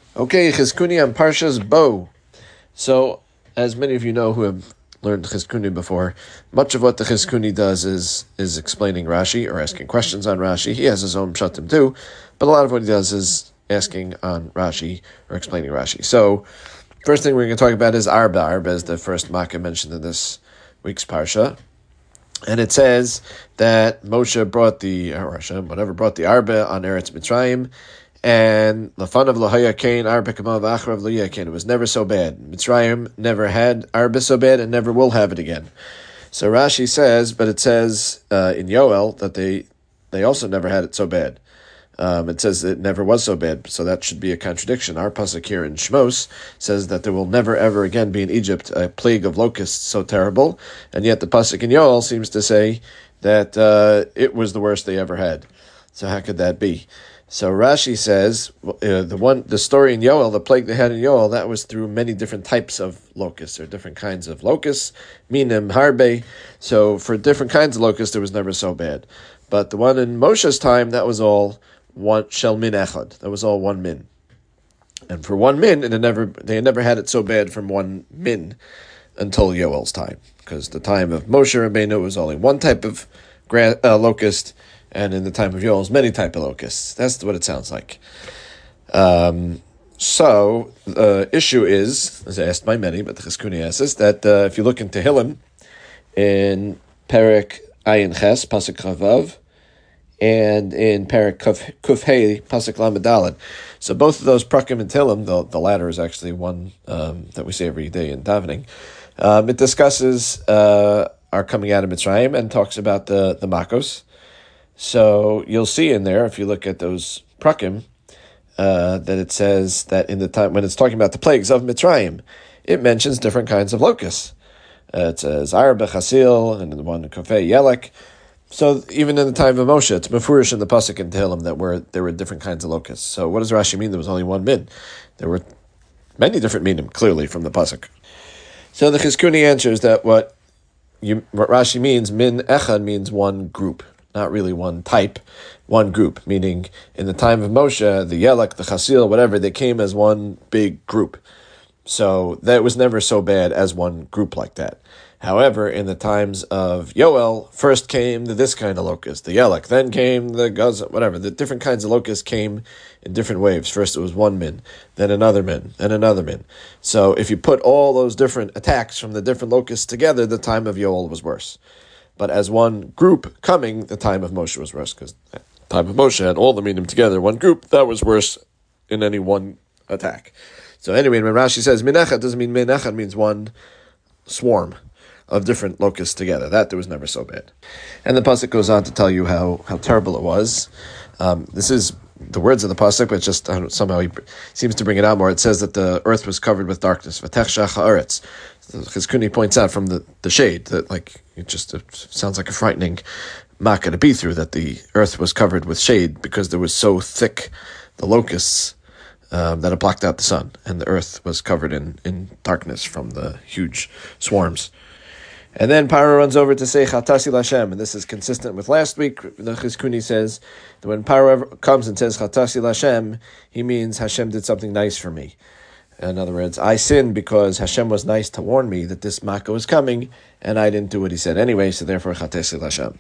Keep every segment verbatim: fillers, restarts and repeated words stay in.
Okay, Chizkuni on Parshas Bo. So, as many of you know who have learned Chizkuni before, much of what the Chizkuni does is is explaining Rashi or asking questions on Rashi. He has his own pshatim too, but a lot of what he does is asking on Rashi or explaining Rashi. So, first thing we're going to talk about is Arba. Arba is the first makkah mentioned in this week's Parsha. And it says that Moshe brought the, or Hashem, whatever, brought the Arba on Eretz Mitzrayim, and Lafan of Lahaya Kain, Arba Kamav Achrav Lahaya Kain. It was never so bad. Mitzrayim never had Arba so bad and never will have it again. So Rashi says, but it says uh, in Yoel that they they also never had it so bad. Um, it says it never was so bad, so that should be a contradiction. Our pasuk here in Shmos says that there will never ever again be in Egypt a plague of locusts so terrible, and yet the pasuk in Yoel seems to say that uh, it was the worst they ever had. So how could that be? So Rashi says uh, the one the story in Yoel, the plague they had in Yoel, that was through many different types of locusts or different kinds of locusts, minim, harbe. So for different kinds of locusts, it was never so bad. But the one in Moshe's time, that was all one shel min echad. That was all one min, and for one min, it had never they had never had it so bad from one min until Yoel's time, because the time of Moshe Rabbeinu was only one type of gra- uh, locust. And in the time of Yoel's, many type of locusts. That's what it sounds like. Um, so, the issue is, as asked by many, but the Chizkuni asks, that uh, if you look into Tehillim, in Perek Ayin Ches, Pasuk Chavav, and in Perek Kuf Hey, Pasuk Lamed Daled. So both of those Prakim and Tehillim, the, the latter is actually one um, that we say every day in davening, um, it discusses uh, our coming out of Mitzrayim and talks about the, the Makos. So you'll see in there, if you look at those prakim, uh, that it says that in the time when it's talking about the plagues of Mitzrayim, it mentions different kinds of locusts. Uh, it says Arba Chasil and the one Kofei Yelek. So even in the time of Moshe, it's mefurish in the pasuk in Tehillim that were there were different kinds of locusts. So what does Rashi mean? There was only one min. There were many different minim clearly from the pasuk. So the Chizkuni answers that what you what Rashi means min echad means one group. Not really one type, one group, meaning in the time of Moshe, the Yelek, the Chasil, whatever, they came as one big group. So that was never so bad as one group like that. However, in the times of Yoel, first came the, this kind of locust, the Yelek, then came the Gaza, whatever. The different kinds of locusts came in different waves. First it was one min, then another min, then another min. So if you put all those different attacks from the different locusts together, the time of Yoel was worse. But as one group coming, the time of Moshe was worse, because the time of Moshe had all the minim together, one group, that was worse in any one attack. So anyway, when Rashi says min echad, doesn't mean min echad means one swarm of different locusts together. That there was never so bad. And the pasuk goes on to tell you how, how terrible it was. Um, this is the words of the pasuk, but just I don't, somehow he seems to bring it out more. It says that the earth was covered with darkness. V'tech shach haaretz. Chizkuni points out from the, the shade that like it just it sounds like a frightening makkah to be through, that the earth was covered with shade because there was so thick the locusts um, that it blocked out the sun, and the earth was covered in, in darkness from the huge swarms. And then Paro runs over to say Chatasi Lashem, and this is consistent with last week. The Chizkuni says that when Paro comes and says Chatasi Lashem, he means Hashem did something nice for me. In other words, I sinned because Hashem was nice to warn me that this makkah was coming, and I didn't do what he said anyway, so therefore Chatasi Lashem.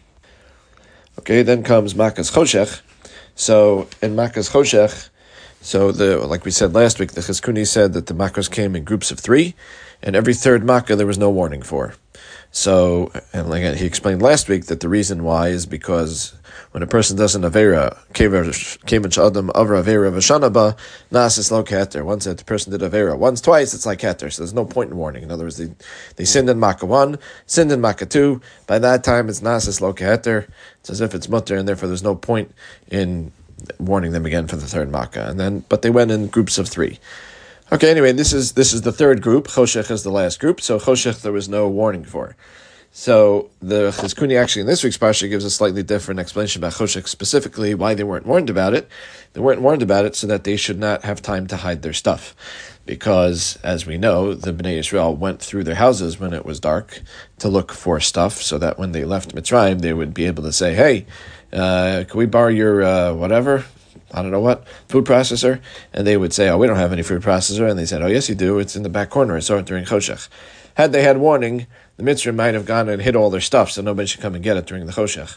Okay, then comes Makkah's Choshech. So in Makkah's Choshech, so the like we said last week, the Chizkuni said that the makkahs came in groups of three, and every third makkah there was no warning for. So, and like he explained last week that the reason why is because when a person does an avera, kevan sh'adam avra avera v'shanaba, nasis lo keter. Once that the person did avera, once, twice, it's like keter. So there's no point in warning. In other words, they, they sinned in makkah one, sinned in makkah two. By that time, it's nasis lo keter. It's as if it's mutter, and therefore there's no point in warning them again for the third makkah. And then, but they went in groups of three. Okay, anyway, this is this is the third group. Choshech is the last group. So Choshech there was no warning for. So the Chizkuni actually in this week's parsha gives a slightly different explanation about Choshech, specifically why they weren't warned about it. They weren't warned about it so that they should not have time to hide their stuff. Because, as we know, the Bnei Yisrael went through their houses when it was dark to look for stuff so that when they left Mitzrayim, they would be able to say, hey, uh, can we borrow your uh, whatever? I don't know what, food processor, and they would say, oh, we don't have any food processor, and they said, oh, yes, you do, it's in the back corner, I saw it during Choshech. Had they had warning, the Mitzrayim might have gone and hid all their stuff, so nobody should come and get it during the Choshech.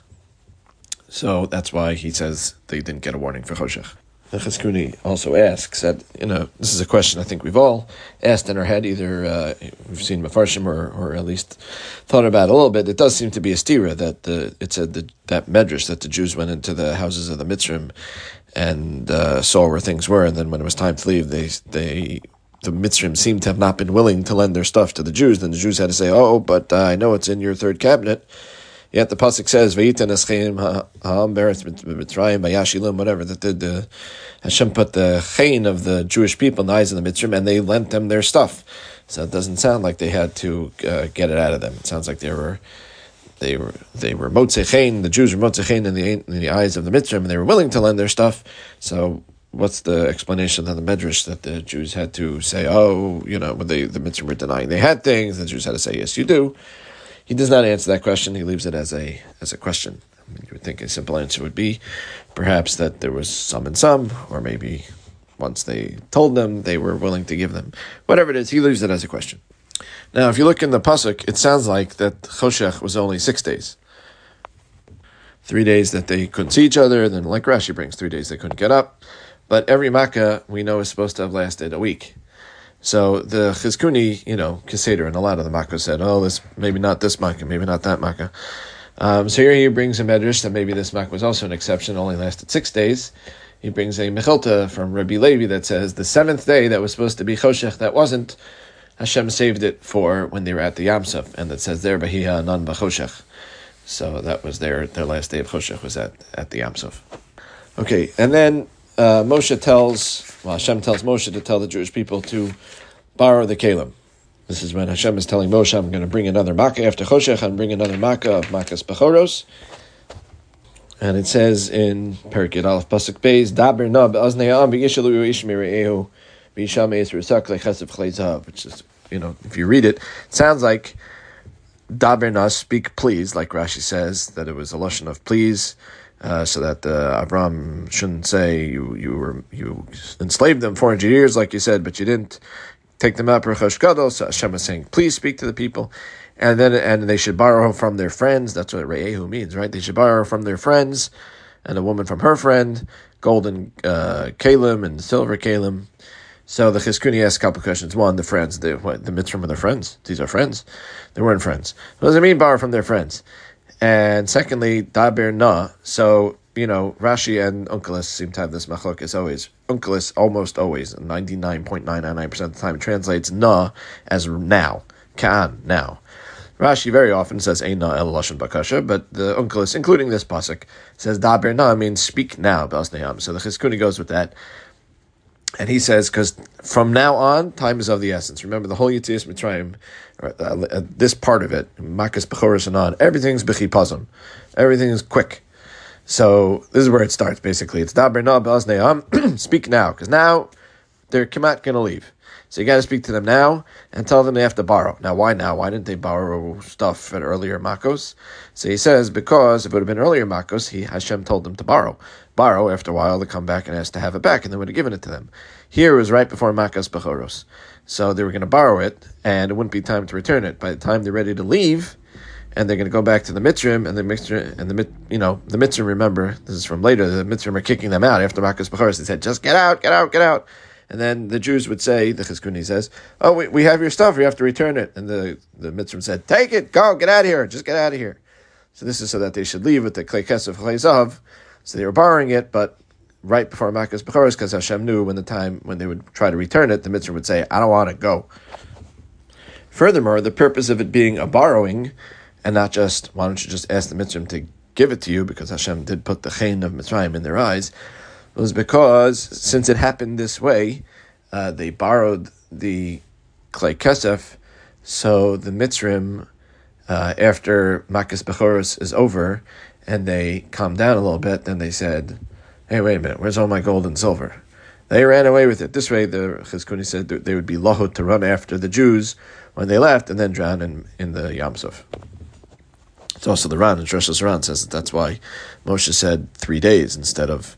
So that's why he says they didn't get a warning for Choshech. The Chizkuni also asks that, you know, this is a question I think we've all asked in our head, either uh, we've seen Mefarshim or, or at least thought about it a little bit. It does seem to be a stira that the, it said that, that Medrash, that the Jews went into the houses of the Mitzrayim and uh, saw where things were, and then when it was time to leave, they they the Mitzrayim seemed to have not been willing to lend their stuff to the Jews. Then the Jews had to say, oh, but uh, I know it's in your third cabinet. Yet the pasuk says, "Vayiten eschem ha'am beretz Mitzrayim vayashilim," whatever, that the, the Hashem put the chain of the Jewish people in the eyes of the Mitzrayim, and they lent them their stuff. So it doesn't sound like they had to uh, get it out of them. It sounds like they were they were they were motzei chain. The Jews were motzei chain in the in the eyes of the Mitzrayim, and they were willing to lend their stuff. So what's the explanation of the Medrash that the Jews had to say, "Oh, you know," when they the Mitzrayim were denying they had things, the Jews had to say, "Yes, you do." He does not answer that question. He leaves it as a as a question. I mean, you would think a simple answer would be perhaps that there was some and some, or maybe once they told them, they were willing to give them. Whatever it is, he leaves it as a question. Now, if you look in the pasuk, it sounds like that Choshech was only six days. Three days that they couldn't see each other, then like Rashi brings, three days they couldn't get up. But every Makkah, we know, is supposed to have lasted a week. So the Chizkuni, you know, Keseder, and a lot of the Makkah said, oh, this maybe not this Makkah, maybe not that Makkah. Um, so here he brings a medrash that maybe this Makkah was also an exception, only lasted six days. He brings a Mechilta from Rabbi Levi that says the seventh day that was supposed to be Choshech, that wasn't, Hashem saved it for when they were at the Yam Suf, and that says there, Bahia Nan B'Choshech. So that was their their last day of Choshech was at, at the Yam Suf. Okay, and then uh, Moshe tells, well, Hashem tells Moshe to tell the Jewish people to borrow the Kalim. This is when Hashem is telling Moshe, I'm going to bring another Makkah after Choshech, and bring another Makkah of Makkah's Bechoros. And it says in Perikid Aleph Pasuk Beis, Daber na be'aznei ha'am v'yishalu ish mire'ehu v'yisham eis rusak le'chesef chlei zahav, which is, you know, if you read it, it sounds like Daber na, speak please, like Rashi says, that it was a lashon of please, uh, so that uh, Avram shouldn't say you you were you enslaved them four hundred years, like you said, but you didn't take them out for Chosh Gadol. So Hashem is saying, please speak to the people. And then and they should borrow from their friends. That's what Re'ehu means, right? They should borrow from their friends, and a woman from her friend, golden uh, kalim and silver kalim. So the Chizkuni asks a couple questions. One, the friends, the what, the Mitzrayim are their friends. These are friends. They weren't friends. What does it mean, borrow from their friends? And secondly, Daber na. So, you know, Rashi and Onkelos seem to have this machlok as always. Onkelos almost always, ninety-nine point nine nine nine percent of the time, translates na as now. Ka'an, now. Rashi very often says Ein na el lashon bakasha, but the Onkelos, including this pasuk, says Daber na means speak now, b'asnei. So the Chizkuni goes with that. And he says, because from now on, time is of the essence. Remember, the whole Yetzias Mitzrayim, uh, uh, this part of it, Makkah's Bechoros and on, everything's b'chipazon. Everything is quick. So this is where it starts, basically. It's Daber na b'aznei, speak now, because now they're Kemat going to leave. So you got to speak to them now and tell them they have to borrow. Now, why now? Why didn't they borrow stuff at earlier Makkos? So he says, because if it would have been earlier Makkos, he Hashem told them to borrow. Borrow, after a while, they come back and ask to have it back, and they would have given it to them. Here it was right before Makkos Bechoros. So they were going to borrow it, and it wouldn't be time to return it. By the time they're ready to leave, and they're going to go back to the Mitzrayim, and the Mitzrayim, and the you know the Mitzrayim. Remember, this is from later. The Mitzrayim are kicking them out after Makkos Bechoros. They said, "Just get out, get out, get out." And then the Jews would say, the Chizkuni says, "Oh, we, we have your stuff. We have to return it." And the the Mitzrayim said, "Take it, go, get out of here, just get out of here." So this is so that they should leave with the klei kesef klei zahav. So they were borrowing it, but right before Makkos Bechoros, because Hashem knew when the time when they would try to return it, the Mitzrayim would say, "I don't want to go." Furthermore, the purpose of it being a borrowing, and not just, why don't you just ask the Mitzrayim to give it to you, because Hashem did put the chain of Mitzrayim in their eyes, was because, since it happened this way, uh, they borrowed the klei kesef, so the Mitzrayim, uh, after Makkos Bechoros is over, and they calmed down a little bit, then they said, "Hey, wait a minute, where's all my gold and silver?" They ran away with it. This way, the Chizkuni said they would be lohot to run after the Jews when they left, and then drown in, in the Yam Suf. It's also the Ran, and Rosh Hashanah says that that's why Moshe said three days instead of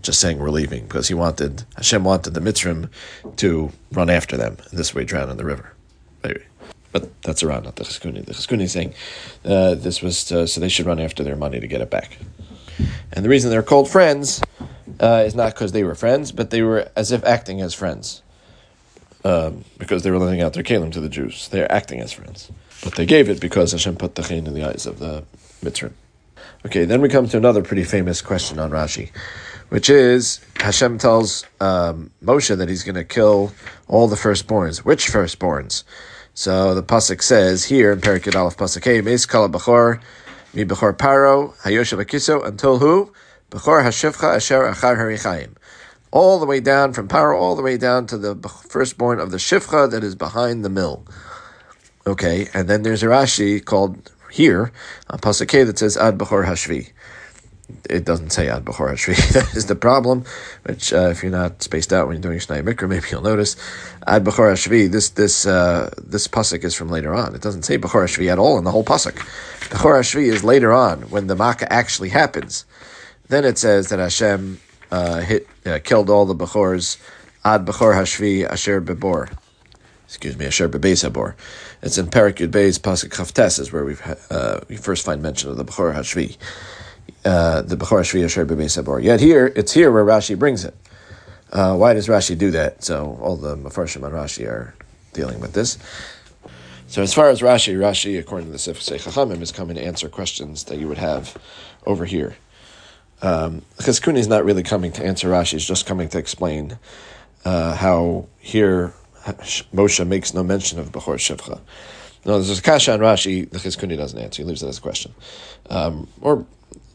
just saying we're leaving, because he wanted, Hashem wanted the Mitzrim to run after them, and this way drown in the river. Anyway, but that's around, not the Chizkuni. The Chizkuni is saying uh, this was to, so they should run after their money to get it back. And the reason they're called friends uh, is not because they were friends, but they were as if acting as friends. Um, because they were lending out their kelim to the Jews. They're acting as friends. But they gave it because Hashem put the chen in the eyes of the Mitzrim. Okay, then we come to another pretty famous question on Rashi, which is, Hashem tells um, Moshe that he's going to kill all the firstborns. Which firstborns? So the pasuk says here in Perikid Aleph pasuk Hey, Meis Kala Bechor, Mi Bechor Paro, Hayoshev Akiso, until who? Bechor Hashivcha Asher Achar Harichayim. All the way down from Paro, all the way down to the firstborn of the Shivcha that is behind the mill. Okay, and then there's a Rashi called here, on pasuk Hey, that says Ad Bechor Hashvi. It doesn't say Ad Bechor Hashvi. That is the problem, which uh, if you're not spaced out when you're doing Shnai Mikra, maybe you'll notice. Ad Bechor Hashvi, this this uh, this pasuk is from later on. It doesn't say Bechor Hashvi at all in the whole pasuk. Bechor Hashvi is later on, when the Makkah actually happens. Then it says that Hashem uh, hit uh, killed all the Bechors, Ad Bechor Hashvi Asher Bebor. Excuse me, Asher Bebeis Habor. It's in Perek Yud Beis pasuk Chavtes is where we uh, we first find mention of the Bechor Hashvi. Uh, the Bechor Hashvi Asher Bebeis Habor. Yet here, it's here where Rashi brings it. Uh, why does Rashi do that? So all the Mefarshim on Rashi are dealing with this. So as far as Rashi, Rashi, according to the Sifsei Chachamim, is coming to answer questions that you would have over here. Um, Chizkuni is not really coming to answer Rashi; he's just coming to explain uh, how here Moshe makes no mention of Bechor Shivcha. No, there's a kasha on Rashi. The Chizkuni doesn't answer; he leaves it as a question, um, or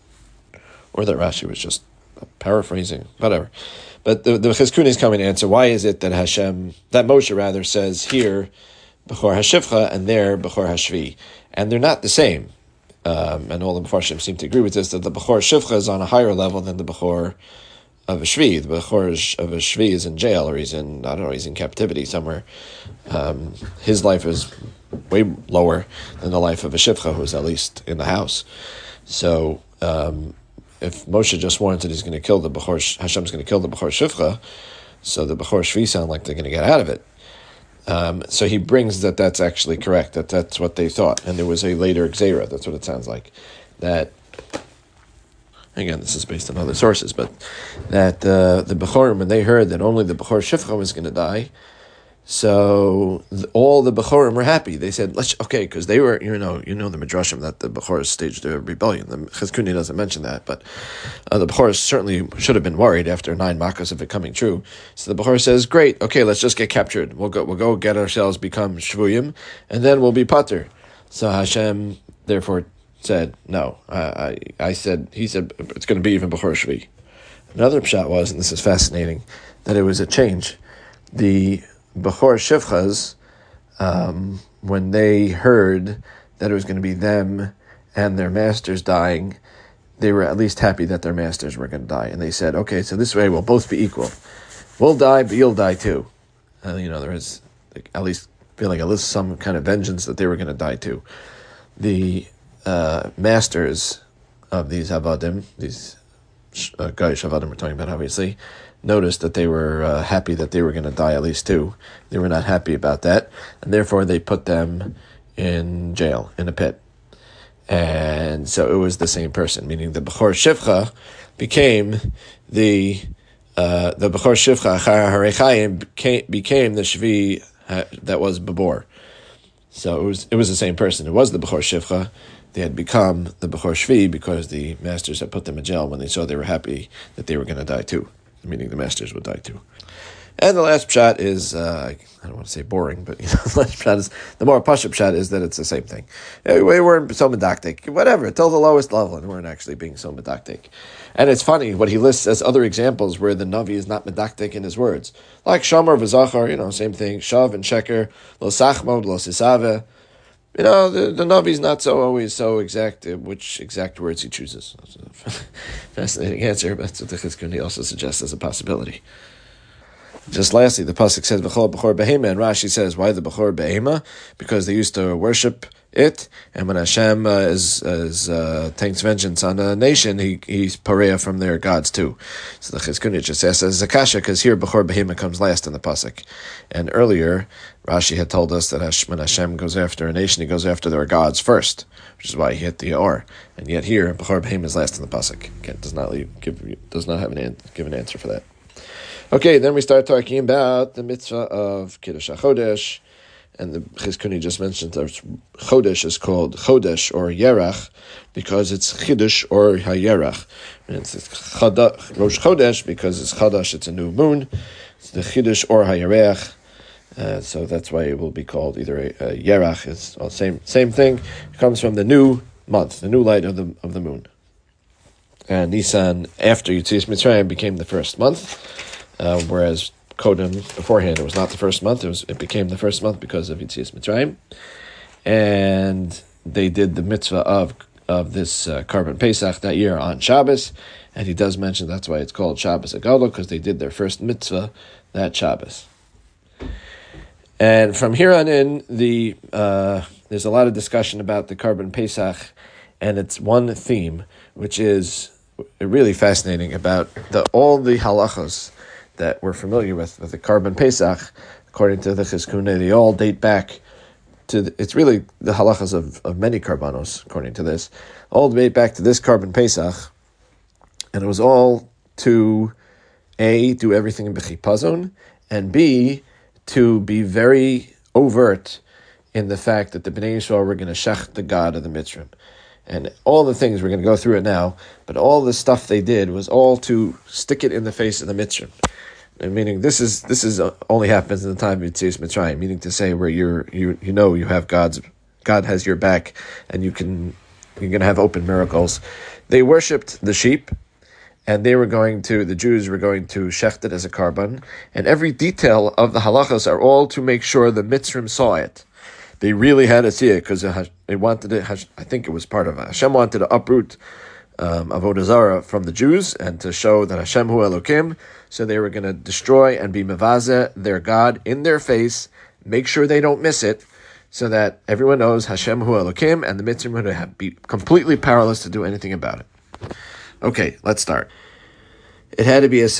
or that Rashi was just paraphrasing, whatever. But the, the Chizkuni is coming to answer why is it that Hashem, that Moshe rather says here Bechor Hashivcha and there Bechor Hashvi, and they're not the same. Um, and all the Mefarshim seem to agree with this, that the Bechor Shivcha is on a higher level than the Bechor of a Shvi. The Bechor of a Shvi is in jail, or he's in, I don't know, he's in captivity somewhere. Um, his life is way lower than the life of a Shivcha, who's at least in the house. So, um, if Moshe just warns that he's going to kill the Bechor, Hashem's going to kill the Bechor Shivcha, so the Bechor Shvi sound like they're going to get out of it. Um, so he brings that that's actually correct, that that's what they thought. And there was a later Gzeira, that's what it sounds like. That, again, this is based on other sources, but that uh, the Bechorim, when they heard that only the Bechor Shivcha was going to die, so the, all the Bechorim were happy. They said, "Let's okay," because they were, you know, you know the Midrashim that the Bechors staged a rebellion. The Chizkuni doesn't mention that, but uh, the Bechors certainly should have been worried after nine makkos of it coming true. So the Bechor says, "Great, okay, let's just get captured. We'll go, we'll go get ourselves become shvuyim, and then we'll be pater." So Hashem therefore said, "No." I, I, I said, he said, it's going to be even Bechor Shvi. Another pshat was, and this is fascinating, that it was a change. The Bechor Shivchas, um, when they heard that it was going to be them and their masters dying, they were at least happy that their masters were going to die. And they said, okay, so this way we'll both be equal. We'll die, but you'll die too. Uh, you know, there was like, at least feeling at least some kind of vengeance that they were going to die too. The uh, masters of these Avadim, these uh, guys Avadim we're talking about obviously, noticed that they were uh, happy that they were going to die at least too. They were not happy about that, and therefore they put them in jail, in a pit. And so it was the same person, meaning the Bechor Shivcha became the uh, the Bechor Shivcha Achar Harechayim became, became the Shvi uh, that was Babor. So it was it was the same person. It was the Bechor Shivcha. They had become the Bechor Shvi because the masters had put them in jail when they saw they were happy that they were going to die too, meaning the masters would die too. And the last pshat is, uh, I don't want to say boring, but you know, the last pshat is, the more pashup pshat is that it's the same thing. We weren't so medactic, whatever, till the lowest level, and we weren't actually being so medactic. And it's funny, what he lists as other examples where the Navi is not medactic in his words. Like Shamar v'Zachar, you know, same thing, Shav and Sheker, Lo Sachmod, Lo Sisave. You know, the, the Navi is not so always so exact, uh, which exact words he chooses. That's a fascinating answer, but that's what the Chizkuni also suggests as a possibility. Just lastly, the pasuk says Bechor Bechor Behema, and Rashi says, why the Bechor Behema? Because they used to worship it, and when Hashem uh, is, is uh, takes vengeance on a nation, he he's pareya from their gods too. So the Chizkuni just says as Zakasha, because here Bechor Behema comes last in the pasuk, and earlier Rashi had told us that Hashem, when Hashem goes after a nation, he goes after their gods first, which is why he hit the or, and yet here Bechor Behema is last in the pasuk. Again, does not leave, give does not have an give an answer for that. Okay, then we start talking about the mitzvah of Kiddush HaChodesh. And the Chizkuni just mentioned that Chodesh is called Chodesh or Yerach because it's Chiddush or HaYerach. And it's Chada, Rosh Chodesh because it's Chadash, it's a new moon. It's the Chiddush or HaYerach. Uh, so that's why it will be called either a, a Yerach. It's all same same thing. It comes from the new month, the new light of the of the moon. And Nisan after Yetzias Mitzrayim became the first month, uh, whereas Kodem, beforehand, it was not the first month. It was. It became the first month because of Yetzias Mitzrayim, and they did the mitzvah of of this uh, Karban Pesach that year on Shabbos. And he does mention that's why it's called Shabbos Agadol, because they did their first mitzvah that Shabbos. And from here on in, the uh, there's a lot of discussion about the Karban Pesach, and it's one theme which is really fascinating about the all the halachos that we're familiar with, with the Karban Pesach, according to the Chizkuni, they all date back to, the, it's really the halachas of, of many Karbanos, according to this, all date back to this Karban Pesach, and it was all to, A, do everything in B'chipazon, and B, to be very overt in the fact that the Bnei Yisrael were going to shech the god of the Mitzrim. And all the things, we're going to go through it now, but all the stuff they did was all to stick it in the face of the Mitzrim. And meaning this is this is uh, only happens in the time of Yetzias Mitzrayim, meaning to say where you're you you know you have God's God has your back and you can you're going to have open miracles. They worshipped the sheep, and they were going to the Jews were going to shecht it as a karban, and every detail of the halachas are all to make sure the Mitzrim saw it. They really had to see it because they wanted it. I think it was part of it. Hashem wanted to uproot um, Avodah Zarah from the Jews and to show that Hashem hu Elokim. So they were going to destroy and be mevazeh their God in their face, make sure they don't miss it, so that everyone knows Hashem hu Elokim, and the Mitzrim would have be completely powerless to do anything about it. Okay, let's start. It had to be a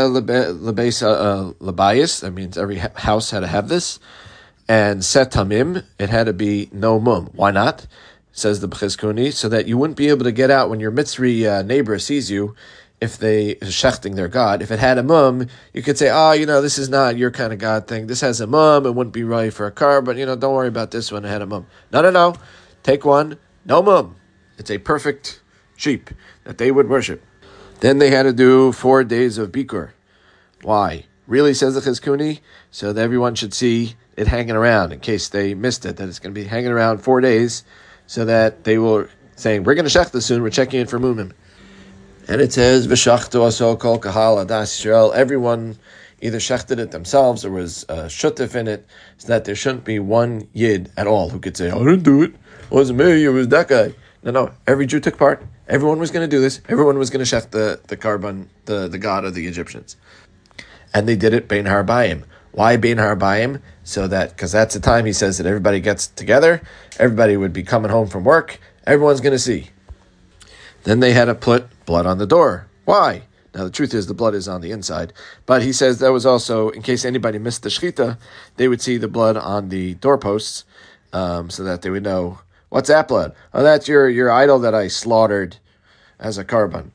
lebayis. That means every house had to have this. And set tamim, it had to be no mum. Why not? Says the Chizkuni, so that you wouldn't be able to get out when your Mitzri uh, neighbor sees you, if they are shechting their God. If it had a mum, you could say, oh, you know, this is not your kind of God thing. This has a mum, it wouldn't be right for a car, but, you know, don't worry about this one, it had a mum. No, no, no. Take one, no mum. It's a perfect sheep that they would worship. Then they had to do four days of Bikur. Why? Really, says the Chizkuni, so that everyone should see it hanging around in case they missed it, that it's going to be hanging around four days so that they will saying, we're going to shech this soon, we're checking in for mumim. And it says, V'shachtu aso kol kahal adas Yisrael, everyone either shechted it themselves or was uh, shutef in it, so that there shouldn't be one yid at all who could say, I didn't do it, it wasn't me, it was that guy. No, no, every Jew took part, everyone was going to do this, everyone was going to shech the, the karban, the, the god of the Egyptians. And they did it bein harbayim. Why bein harbayim? So that, because that's the time he says that everybody gets together, everybody would be coming home from work, everyone's going to see. Then they had to put blood on the door. Why? Now the truth is the blood is on the inside, but he says that was also, in case anybody missed the shechita, they would see the blood on the doorposts, um, so that they would know, what's that blood? Oh, that's your, your idol that I slaughtered as a karban.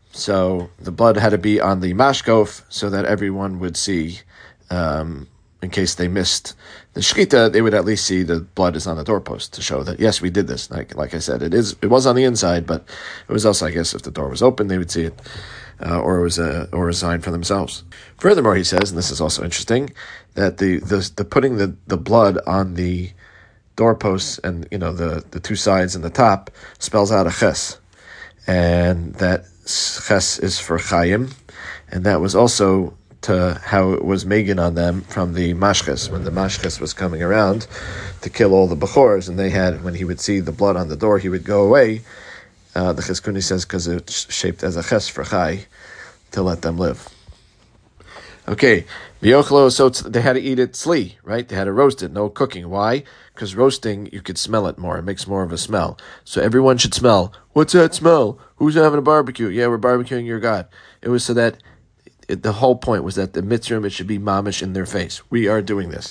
So the blood had to be on the mashkof so that everyone would see, um, in case they missed the shechita, they would at least see the blood is on the doorpost to show that, yes, we did this. Like like I said, it is it was on the inside, but it was also, I guess, if the door was open, they would see it, uh, or it was a or a sign for themselves. Furthermore, he says, and this is also interesting, that the the, the putting the, the blood on the doorposts and, you know, the, the two sides and the top spells out a ches, and that ches is for chayim, and that was also to how it was Megan on them from the mashches, when the mashches was coming around to kill all the bechors, and they had, when he would see the blood on the door, he would go away. Uh, the Chizkuni says because it's shaped as a ches for chai, to let them live. Okay, V'yochlo, so it's, they had to eat it sli, right? They had to roast it, no cooking. Why? Because roasting, you could smell it more. It makes more of a smell. So everyone should smell. What's that smell? Who's having a barbecue? Yeah, we're barbecuing your God. It was so that, it, the whole point was that the mitzvah, it should be mamish in their face. We are doing this.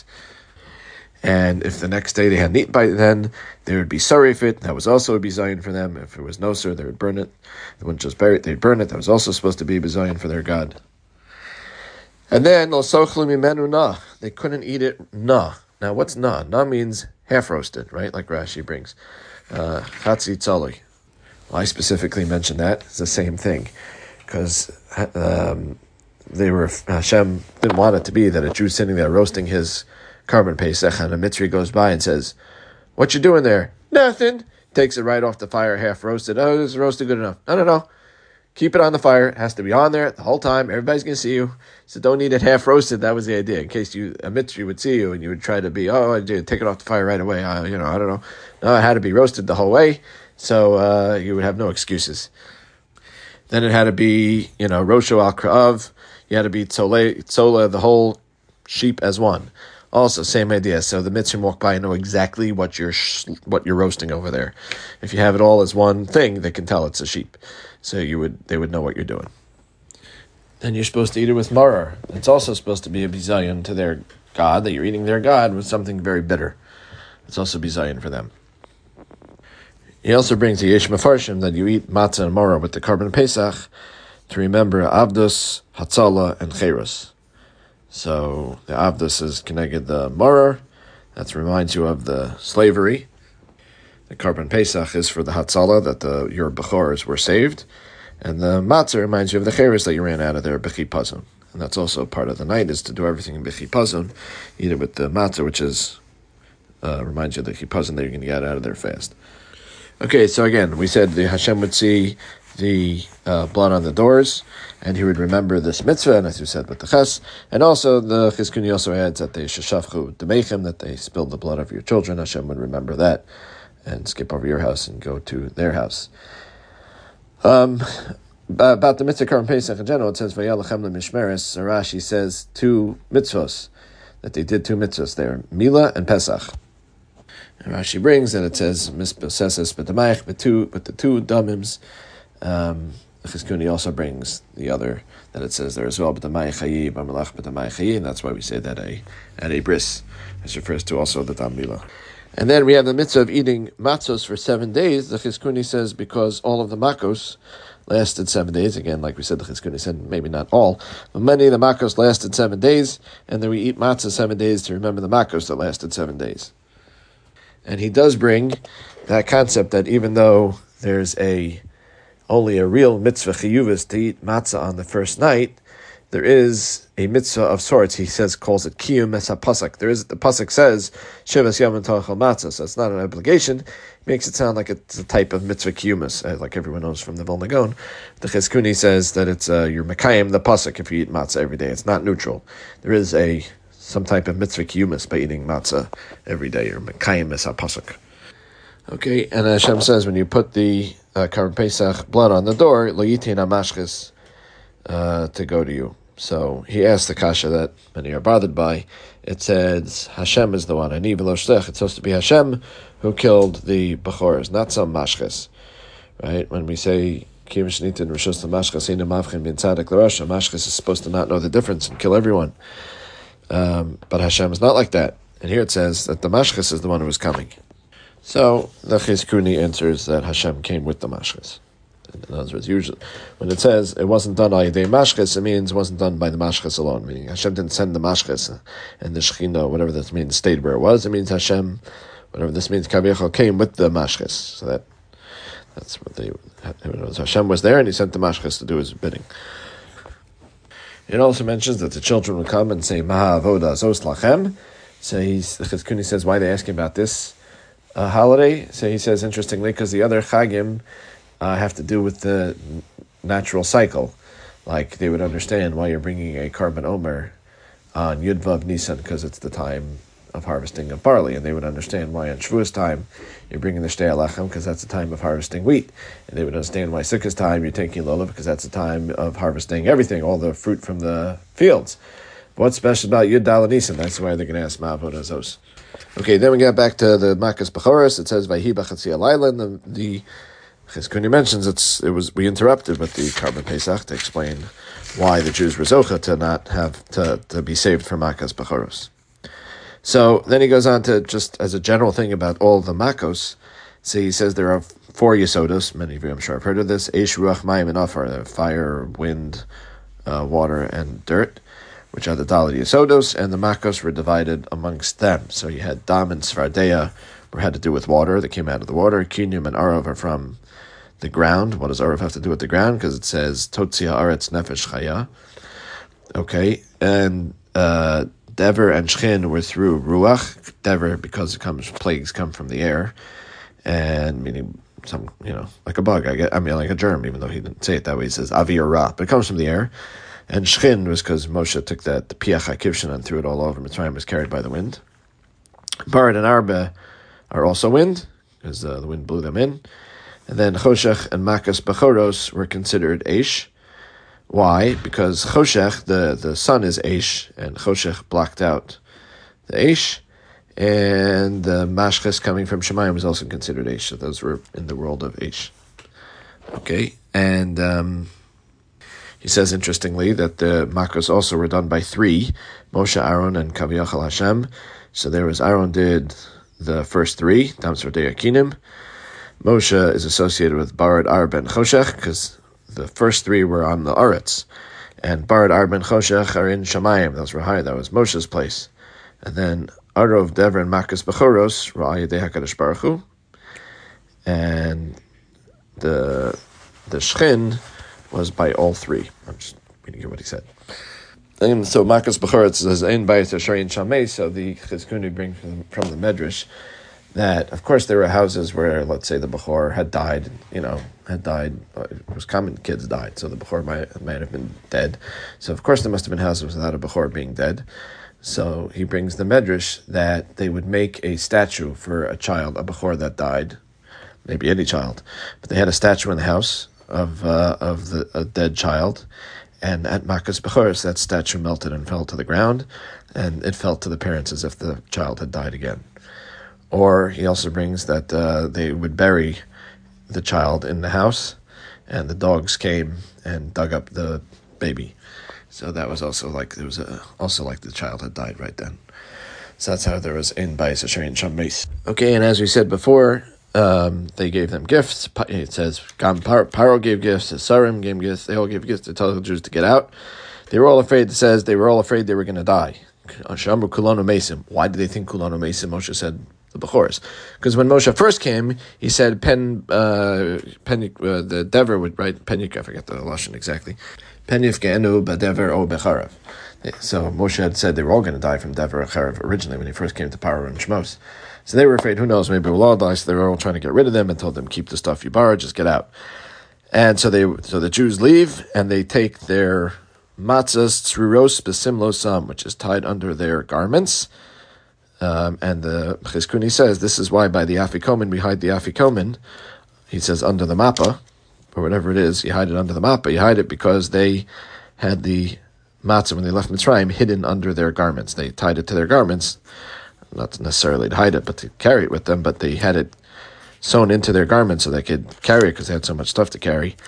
And if the next day they hadn't eaten by then, there would be sarifit. That was also a bizayin for them. If it was no sir, they would burn it. They wouldn't just bury it, they'd burn it. That was also supposed to be bizayin for their God. And then, na, they couldn't eat it na. Now, what's na? Na means half roasted, right? Like Rashi brings. Chatzi tzoli. Well, I specifically mentioned that. It's the same thing. Because um, they were, Hashem didn't want it to be that a Jew sitting there roasting his carbon pesach, and a mitzri goes by and says, "What you doing there?" "Nothing." Takes it right off the fire, half roasted. "Oh, this is roasted good enough." No, no, no. Keep it on the fire. It has to be on there the whole time. Everybody's going to see you. So don't eat it half roasted. That was the idea. In case you a mitzri would see you and you would try to be, oh, I did take it off the fire right away. Uh, you know, I don't know. No, it had to be roasted the whole way. So uh, you would have no excuses. Then it had to be, you know, rosho al kra'av. You had to be tzole, tzole, the whole sheep as one. Also, same idea. So the mitzvah walk by and know exactly what you're sh- what you're roasting over there. If you have it all as one thing, they can tell it's a sheep. So you would they would know what you're doing. Then you're supposed to eat it with maror. It's also supposed to be a bizayon to their God, that you're eating their God with something very bitter. It's also bizayon for them. He also brings the yesh mefarshim that you eat matzah and maror with the carbon pesach to remember avdus, hatzala, and cherus. So the avdus is connected the maror. That reminds you of the slavery. The carbon pesach is for the hatzala, that the your bechors were saved. And the matzah reminds you of the cheres that you ran out of there, b'chipazon. And that's also part of the night, is to do everything in b'chipazon. Eat it with the matzah, which is uh, reminds you of the chipazon that you're going to get out of there fast. Okay, so again, we said the Hashem would see the uh, blood on the doors, and he would remember this mitzvah, and as you said, with the ches. And also, the Chizkuni also adds that they sheshafchu demechem, that they spilled the blood of your children. Hashem would remember that and skip over your house and go to their house. Um, about the mitzvah Karban Pesach in general, it says, Vayalachem le'mishmeres. Rashi says two mitzvahs, that they did two mitzvahs there, Mila and Pesach. And Rashi brings that it says, Misposeses b'damayich, but two, but the two damims. Um, the Chizkuni also brings the other, that it says there as well, b'damayich chayi, b'malach b'damayich chayi, and that's why we say that a, at a bris. This refers to also the dam Mila. And then we have the mitzvah of eating matzos for seven days. The Chizkuni says because all of the makos lasted seven days. Again, like we said, the Chizkuni said maybe not all, but many of the makos lasted seven days. And then we eat matzah seven days to remember the makos that lasted seven days. And he does bring that concept that even though there's a only a real mitzvah chiyuvas to eat matzah on the first night, there is a mitzvah of sorts. He says, calls it kiyum es ha-pasuk. There is, the pasuk says, shivas yom ta'achal matzah. So it's not an obligation. It makes it sound like it's a type of mitzvah kiyumas, uh, like everyone knows from the Vilna Gaon. The Chizkuni says that it's uh, you're mekayim the pasuk if you eat matzah every day. It's not neutral. There is a some type of mitzvah kiyumas by eating matzah every day. You're mekayim es ha-pasuk. Okay, and Hashem says when you put the uh, Karban Pesach blood on the door, lo yitin ha-mashchis, Uh, to go to you. So he asked the kasha that many are bothered by. It says Hashem is the one. Ani v'lo shlech. It's supposed to be Hashem who killed the bechors, not some mashches. Right? When we say Kim shnitin rishos l'mashches ina mavchin min tzadik l'rasha, mashches is supposed to not know the difference and kill everyone. Um, but Hashem is not like that. And here it says that the mashches is the one who is coming. So the Chizkuni answers that Hashem came with the mashches. In other words, usually when it says it wasn't done by the mashches, it means it wasn't done by the mashches alone. Meaning Hashem didn't send the mashches, and the Shekhinah, whatever this means, stayed where it was. It means Hashem, whatever this means, Kaviyachal came with the mashches. So that that's what they. Hashem was there, and He sent the mashches to do His bidding. It also mentions that the children would come and say Maha Avoda Zos Lachem. So he's the Chizkuni says why they asking about this uh, holiday. So he says interestingly because the other Chagim Uh, have to do with the natural cycle. Like they would understand why you're bringing a carbon omer on Yud Vav Nisan because it's the time of harvesting of barley, and they would understand why on Shavuos time you're bringing the Shtei Alachem because that's the time of harvesting wheat, and they would understand why Sukkot time you're taking Lulav because that's the time of harvesting everything, all the fruit from the fields. What's special about Yud Daled Nisan? That's why they're going to ask Ma'avodah Zos. Okay, then we get back to the Makas Bechoros. It says Vayhi B'Chatzi Alayla, and the, the Chizkuni mentions it's it was we interrupted with the Karban Pesach to explain why the Jews were zocha to not have to, to be saved from Makas Bechoros. So then he goes on to just as a general thing about all the Makos. So he says there are four Yesodos. Many of you, I'm sure, have heard of this: Eish, Ruach, Mayim, and Afar, fire, wind, uh, water, and dirt, which are the Daled Yesodos, and the Makos were divided amongst them. So you had Dam and Svardeya, which had to do with water, that came out of the water. Kinyum and Arav are from the ground. What does Arav have to do with the ground? Because it says, Totzia Aretz Nefesh Chaya. Okay, and uh, Dever and Shchin were through Ruach. Dever, because it comes, plagues come from the air, and meaning some, you know, like a bug, I get, I mean, like a germ, even though he didn't say it that way. He says, Avi or Ra, but it comes from the air. And Shchin was because Moshe took that, the Piach HaKivshin, and threw it all over. Mitzrayim was carried by the wind. Bared and Arba are also wind, because uh, the wind blew them in. And then Choshech and Makas Bechoros were considered Eish. Why? Because Choshech, the, the sun is Eish, and Choshech blocked out the Eish. And the Mashches coming from Shemayim was also considered Eish. So those were in the world of Eish. Okay, and... Um, He says, interestingly, that the Makos also were done by three, Moshe, Aaron, and Kaviyachal Hashem. So there was, Aaron did the first three, Dam Tzvardei Akinim. Moshe is associated with Bared, Arb, and Choshech, because the first three were on the Aretz. And Bared, Arb, and Choshech are in Shamayim. Those were high. That was Moshe's place. And then Arov, Dever, and Makas Bechoros, Ra'ayadei HaKadosh Baruch Hu. And the, the Shchin was by all three. I'm just reading here what he said. And so Makas Bechoros says, Ein Bayit Asherin Shamei, so the Chizkuni brings from, from the Medrash that, of course, there were houses where, let's say, the Bechor had died, you know, had died, it was common, kids died, so the Bechor might, might have been dead. So, of course, there must have been houses without a Bechor being dead. So he brings the Medrash that they would make a statue for a child, a Bechor that died, maybe any child, but they had a statue in the house of uh, of the a dead child, and at Makas Bechoros, that statue melted and fell to the ground, and it fell to the parents as if the child had died again. Or he also brings that uh, they would bury the child in the house, and the dogs came and dug up the baby. So that was also like there was a, also like the child had died right then. So that's how there was in Bayis Asherin Shameis. Okay, and as we said before, Um, they gave them gifts. It says Gam Paro gave gifts, Sarim gave gifts. They all gave gifts to tell the Jews to get out. They were all afraid. It says they were all afraid they were going to die. Shamru Kulonu Mesim. Why did they think Kulonu Mesim? Moshe said the Bechoros, because when Moshe first came, he said Pen uh, Pen uh, the Dever would write Penyuk. I forget the lashon exactly. Penyuf Ge'enu Badever O Becharav. So Moshe had said they were all going to die from Dever or Charav originally when he first came to Paro and Shmos. So they were afraid, who knows, maybe we'll all die. So they were all trying to get rid of them and told them, keep the stuff you borrowed, just get out. And so they, so the Jews leave and they take their matzahs tzruros besimlosam, which is tied under their garments. Um, and the Chizkuni says, this is why by the afikomen we hide the afikomen. He says under the mappa, or whatever it is, you hide it under the mappa. You hide it because they had the matzah when they left Mitzrayim hidden under their garments. They tied it to their garments. Not necessarily to hide it, but to carry it with them, but they had it sewn into their garments so they could carry it because they had so much stuff to carry.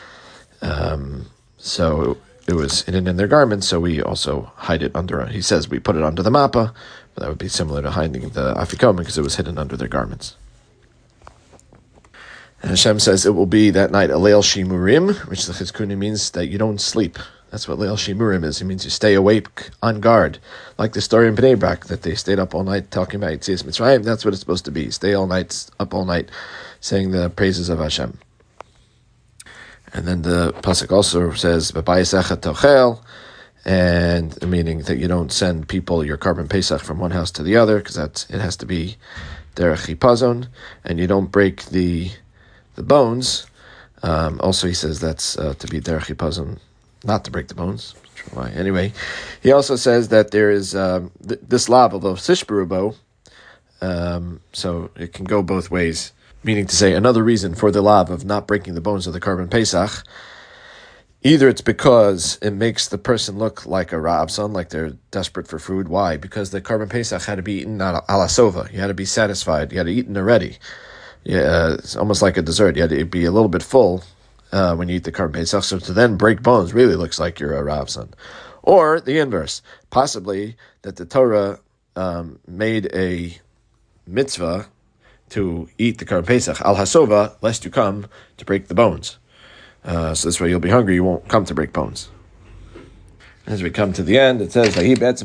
Um, so it was hidden in their garments, so we also hide it under, he says we put it under the mappa, but that would be similar to hiding the afikomen because it was hidden under their garments. And Hashem says it will be that night a leil shimurim, which the Chizkuni means that you don't sleep. That's what Leil Shimurim is. It means you stay awake, on guard. Like the story in Bnei Brak, that they stayed up all night talking about Yetzias Mitzrayim. That's what it's supposed to be. Stay all night, up all night, saying the praises of Hashem. And then the Pasuk also says, B'bayisecha tochel, and meaning that you don't send people your Karban Pesach from one house to the other, because that's it has to be derech chipazon, and you don't break the the bones. Um, also, he says that's uh, to be derech chipazon, not to break the bones. Why? Anyway, he also says that there is um, th- this lav, although sishberubo, um, so it can go both ways. Meaning to say, another reason for the lav of not breaking the bones of the Karban Pesach Either it's because it makes the person look like a Ra'avsan, like they're desperate for food. Why? Because the Karban Pesach had to be eaten ala sova. You had to be satisfied. You had to eat it already. Yeah, uh, it's almost like a dessert. You had to be a little bit full uh, when you eat the Karban Pesach. So to then break bones really looks like you're a Ra'avsan. Or the inverse. Possibly that the Torah um, made a mitzvah to eat the Karban Pesach al hasova, lest you come to break the bones. Uh, so this way you'll be hungry, you won't come to break bones. As we come to the end, it says,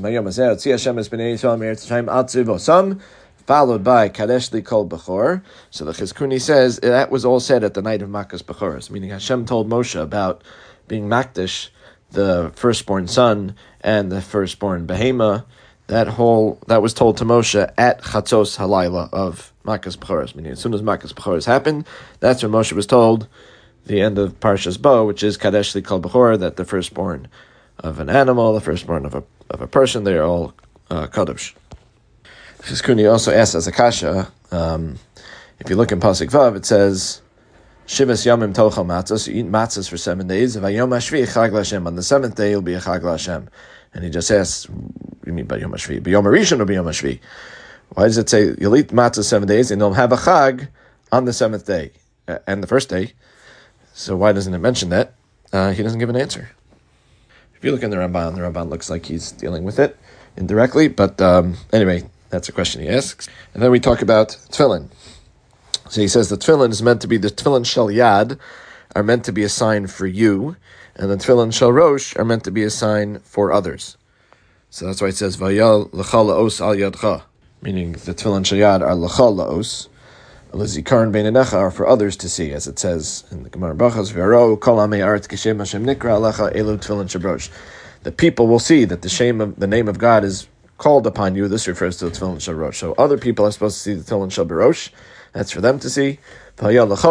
followed by Kadesh li kol bechor. So the Chizkuni says, that was all said at the night of Makas Bechoros, meaning Hashem told Moshe about being Makdish, the firstborn son, and the firstborn behema. That whole, that was told to Moshe at Chatzos Halayla of Makas Bechoros, meaning as soon as Makas Bechoros happened, that's when Moshe was told the end of Parshas Bo, which is Kadesh li kol bechor, that the firstborn of an animal, the firstborn of a of a person, they are all uh, kadosh. Chizkuni also asks as a kasha, um, if you look in Pasuk Vav, it says, Shivas yamim tochal matzah, so you eat matzahs for seven days. Vayom hashvi chag l'Hashem, on the seventh day you'll be a chag l'Hashem. And he just asks, what do you mean by Yom hashvi? B'yom harishon or b'yom hashvi? Why does it say you'll eat matzahs seven days and you'll have a chag on the seventh day uh, and the first day? So why doesn't it mention that? Uh, he doesn't give an answer. If you look in the Ramban, the Ramban looks like he's dealing with it indirectly. But um, anyway, that's a question he asks. And then we talk about tefillin. So he says the tefillin is meant to be, the tefillin shel yad are meant to be a sign for you, and the tefillin shel rosh are meant to be a sign for others. So that's why it says vayal l'chal la'os al yadcha, meaning the tefillin shel yad are l'chal la'os, L'zikaron beinenecha are for others to see, as it says in the Gemara Brachos, V'yaro kol amei aretz kishem Hashem nikra alecha elu tefillin shabrosh. The people will see that the shame of the name of God is called upon you. This refers to the tefillin shabrosh. So other people are supposed to see the tefillin shabrosh. That's for them to see. But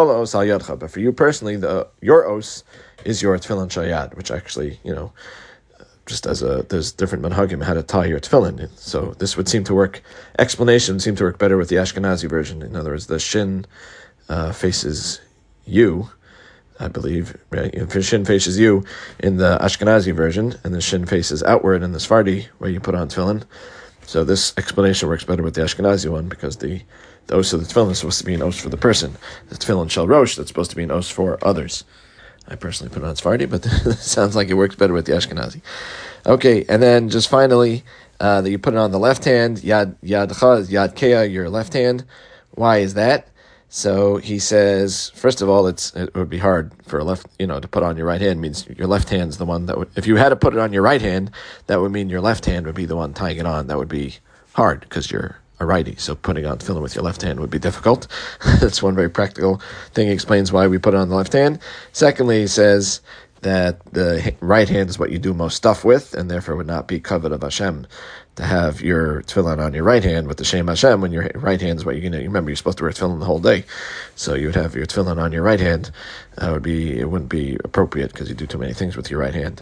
for you personally, the your os is your tefillin shayad, which actually, you know, just as a, there's different manhagim how to tie your tefillin. So this would seem to work, explanation seem to work better with the Ashkenazi version. In other words, the shin uh, faces you, I believe, right? If shin faces you in the Ashkenazi version, and the shin faces outward in the Sephardi, where you put on tefillin. So this explanation works better with the Ashkenazi one, because the, the os of the tefillin is supposed to be an os for the person. The tefillin shel rosh, that's supposed to be an os for others. I personally put it on Sephardi, but it sounds like it works better with the Ashkenazi. Okay, and then just finally, uh, that you put it on the left hand, yad yadcha, yad kea, your left hand. Why is that? So he says, first of all, it's it would be hard for a left, you know, to put on your right hand. It means your left hand's the one that would, if you had to put it on your right hand, that would mean your left hand would be the one tying it on. That would be hard because you're a righty, so putting on tefillin with your left hand would be difficult. That's one very practical thing. He explains why we put it on the left hand. Secondly, he says that the right hand is what you do most stuff with, and therefore would not be covet of Hashem to have your tefillin on your right hand with the Shem Hashem when your right hand is what you're going to, remember, you're supposed to wear tefillin the whole day. So you would have your tefillin on your right hand. That would be, it wouldn't be appropriate because you do too many things with your right hand.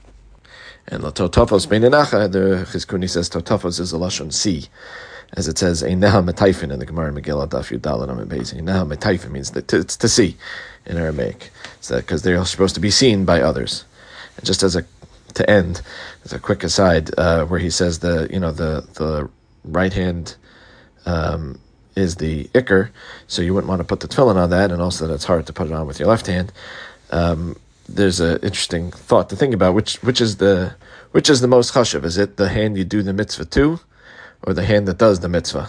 And the totafos beinenacha, the Chizkuni says totafos is a lashon si, as it says, Eineha Metaifin in the Gemara Megillah Daf Yud Daled Amud Beis. Eineha Metaifin means that to, it's to see in Aramaic. So because they're supposed to be seen by others. And just as a to end, as a quick aside, uh, where he says the you know the the right hand um, is the ikr, so you wouldn't want to put the tefillin on that, and also that it's hard to put it on with your left hand. Um, there's an interesting thought to think about, which which is the which is the most chashuv? Is it the hand you do the mitzvah to, or the hand that does the mitzvah?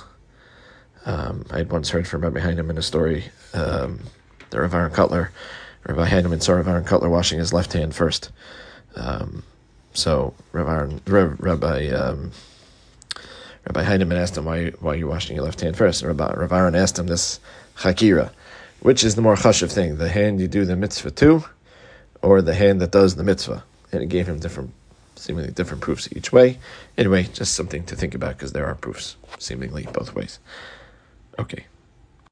Um, I had once heard from Rabbi Heinemann in a story, um, the Rav Aaron Kotler, Rabbi Heinemann saw Rav Aaron Kotler washing his left hand first. Um, so Rav Aaron, Rav, Rabbi um, Rabbi Heinemann asked him, why, why are you washing your left hand first? And Rabbi, Rav Aaron asked him this chakira, which is the more chashuv thing, the hand you do the mitzvah to, or the hand that does the mitzvah? And it gave him different seemingly different proofs each way. Anyway, just something to think about because there are proofs seemingly both ways. Okay.